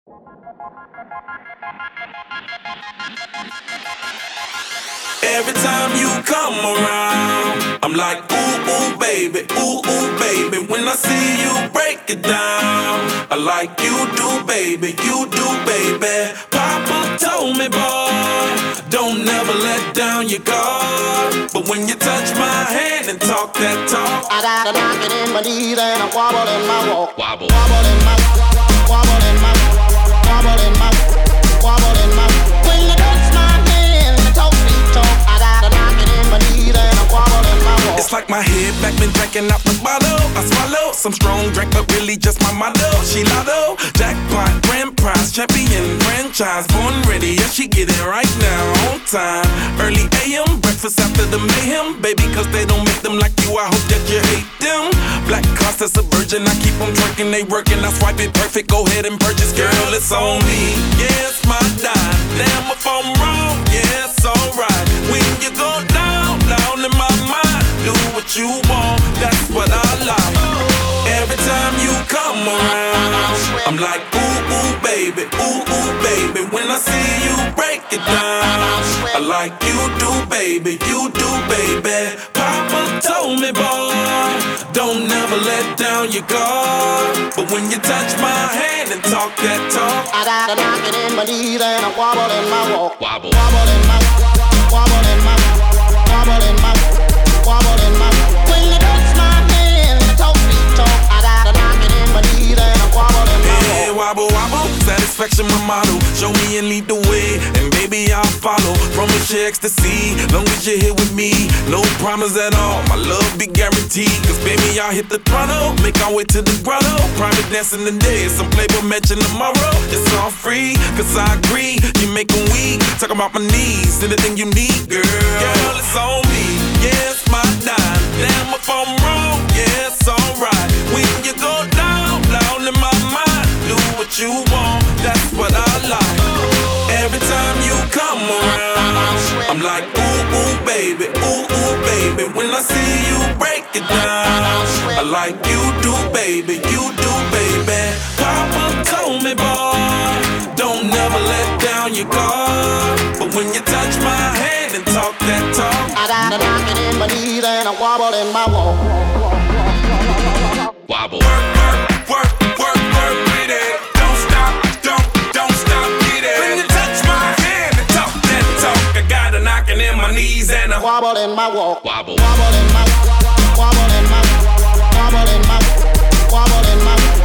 Every time you come around, I'm like, ooh, ooh, baby, ooh, ooh, baby. When I see you break it down, I like you do, baby, you do, baby. Papa told me, boy, don't never let down your guard. But when you touch my hand and talk that talk, I got a knocking in my knees and a wobble in my walk. wobble, wobble in my, wobble in my, wobble in my, wobble in my. When you touch my hand and talk sweet talk, I got a knocking in my knees and a wobble in my walk. it's like my head back been drinking out the bottle. I swallow some strong drink, but really just my motto. She lotto, jackpot, grand prize, champion, franchise, born ready. Yeah, she get it right now, on time. Early AM, breakfast after the mayhem. Baby, cause they don't make them like you, I hope that you hate them. Black cost as a virgin, I keep them twerking, they working. I swipe it perfect, go ahead and purchase. Girl, it's on me, yeah, it's my dime. Damn if I'm wrong, yeah, it's alright. When you go down, down in my mind, do what you want, that's what I like. Every time you come around, I'm like, ooh, ooh, baby, ooh, ooh, baby. When I see you break it down, I like you do, baby, you do, baby. Papa told me, boy, don't never let down your guard. But when you touch my hand and talk that talk, I got a knocking in my knees and a wobble in my walk. wobble, Wobble in my, wobble in my, wobble in my, wobble in my. When you touch my hand and talk sweet talk, I got a knocking in my knees and a wobble in my yeah, walk. wobble, wobble, satisfaction my motto. Show me and lead the way, and baby I'll follow. Promise you ecstasy, long as you're here with me. No promise at all, my love be guaranteed. Cause baby I'll hit the throttle, make our way to the grotto. Private dancing today, some playboy matching tomorrow. It's all free, cause I agree, you make 'em weak. Talk about my needs, anything you need, girl. Girl, it's on me, yeah, it's my dime. Damn if I'm wrong, yeah, it's alright. When you go down, down in my mind, do what you want, that's what I like. Every time you come around, I'm like, ooh, ooh, baby, ooh, ooh, baby. When I see you break it down, I like you do, baby, you do, baby. Papa told me, boy, don't never let down your guard. But when you touch my hand and talk that talk, I got a knocking in my knees and a wobble in my walk. wobble. Work, work, work, work, work with it. Don't stop, don't stop, get it. When you touch my hand and talk that talk, I got a knocking in my knees and a Wobble in my walk. wobble. Wobble in my, wobble in my, wobble in my, wobble in my.